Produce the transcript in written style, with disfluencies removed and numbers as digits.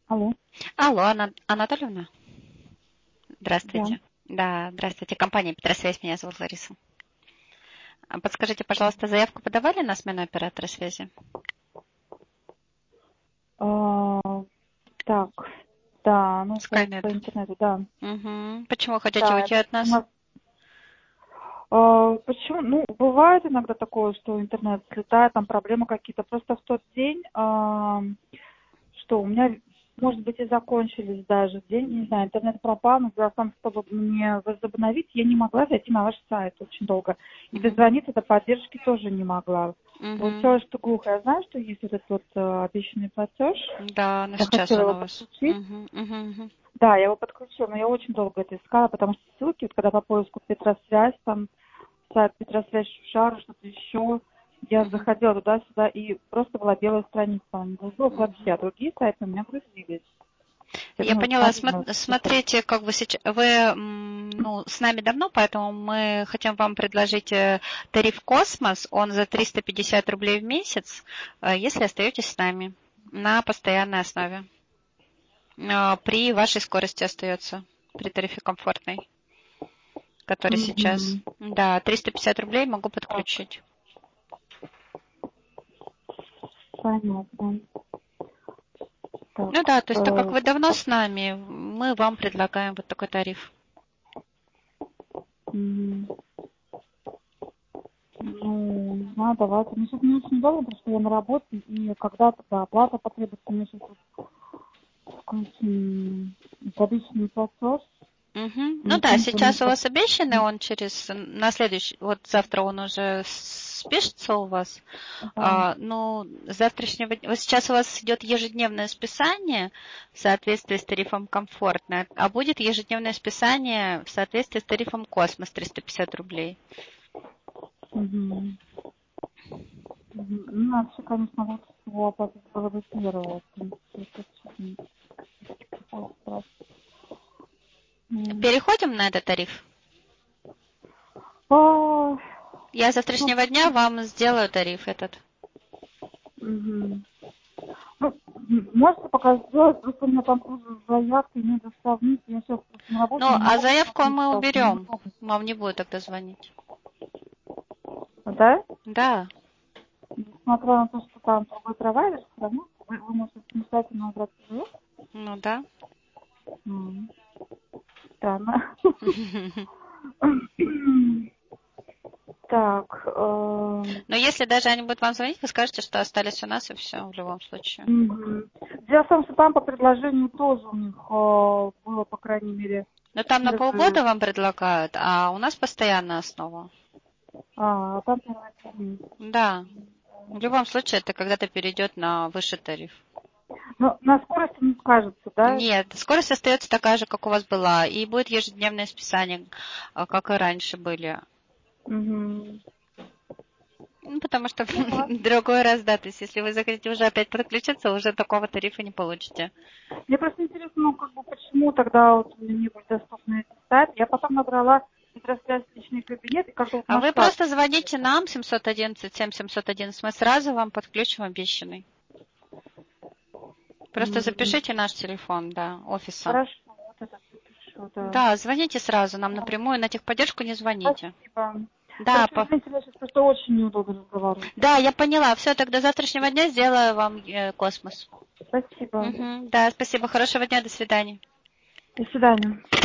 Алло. Алло, Анатольевна? Да. Здравствуйте. Да, здравствуйте. Компания Петросвязь, меня зовут Лариса. Подскажите, пожалуйста, заявку подавали на смену оператора связи? А, так, да, ну, Скайнет. по интернету, да. Угу. Почему хотите Да, уйти от у нас? нас, почему, ну, бывает иногда такое, что интернет слетает, там проблемы какие-то. Просто в тот день, что у меня, может быть, и закончились даже деньги, не знаю, интернет пропал, но дело в том, чтобы мне возобновить, я не могла зайти на ваш сайт очень долго. И Угу. дозвониться до поддержки тоже не могла. Угу. Получилось, что глухо. Я знаю, что есть вот этот вот обещанный платеж. Да, но Я сейчас хотела он его у вас. подключить. Угу. Угу. Да, я его подключила, но я очень долго это искала, потому что ссылки, вот когда по поиску Петросвязь, там сайт Петросвязь Шушара, что-то еще, я Угу. заходила туда-сюда, и просто была белая страница, там не грузилось вообще, Угу. а другие сайты у меня грузились. Я Я думаю, поняла. правильно, что-то. Смотрите, как вы сейчас... Вы ну, с нами давно, поэтому мы хотим вам предложить тариф «Космос». Он за 350 рублей в месяц, если остаетесь с нами на постоянной основе. При вашей скорости остается, при тарифе комфортной, который сейчас. Мгм. Да, 350 рублей могу Так, подключить. понятно. Так, Ну да, то есть так как вы давно так, с нами, мы вам предлагаем вот такой тариф. м, ну, не знаю, давайте. Ну, сейчас не очень удобно, потому что я на работе, и когда-то, да, оплата потребуется, мне сейчас включим годичный платеж. Мгм. Ну Не да, помню, сейчас у мне вас обещанный, он на следующий, вот завтра он уже спишется у вас. да. Ну, с завтрашнего дня, вот сейчас у вас идет ежедневное списание в соответствии с тарифом комфортное, а будет ежедневное списание в соответствии с тарифом Космос 350 рублей. Мгм. Мгм. Ну, вообще, конечно, лучше всего оплатить было бы первого. В принципе, это очень просто. М. Переходим на этот тариф. А, Я с ну, завтрашнего дня вам сделаю тариф этот. мгм. Ну, можете пока сделать, просто у меня там тоже заявки не доставить. Я сейчас просто на работе Ну, не а могу заявку смотреть, мы просто уберем. неудобно. Вам не будет тогда звонить. Да? Да. Несмотря на то, что там другой провайдер, все равно вы можете самостоятельно убрать заявку. Ну да. М. Странно. Так, Но если даже они будут вам звонить, вы скажете, что остались у нас, и все, в любом случае. мгм. Дело в том, что там по предложению тоже у них было, по крайней мере, Но там на первые, полгода вам предлагают, а у нас постоянная основа. там первые 3 месяца. Да. В любом случае, это когда-то перейдет на высший тариф. Но на скорости не скажется, да? Нет, скорость остается такая же, как у вас была, и будет ежедневное списание, как и раньше были. Мгм. Ну, потому что Ну ладно. другой раз, да, то есть если вы захотите уже опять подключиться, уже такого тарифа не получите. Мне просто интересно, ну, как бы, почему тогда вот у меня не были доступны эти сайты. Я потом набрала Петросвязь личный кабинет и как-то вот А вы нашла. просто звоните нам 711-7711, мы сразу вам подключим обещанный. Просто Мгм. запишите наш телефон, да, офиса. Хорошо, вот это запишу, да. Да, звоните сразу нам Да. напрямую, на техподдержку не звоните. Спасибо. Да, Хорошо, извините, мне сейчас просто очень неудобно разговаривать. да, я поняла. Все, тогда завтрашнего дня сделаю вам космос. Спасибо. Мгм. Да, спасибо. Хорошего дня, до свидания. До свидания.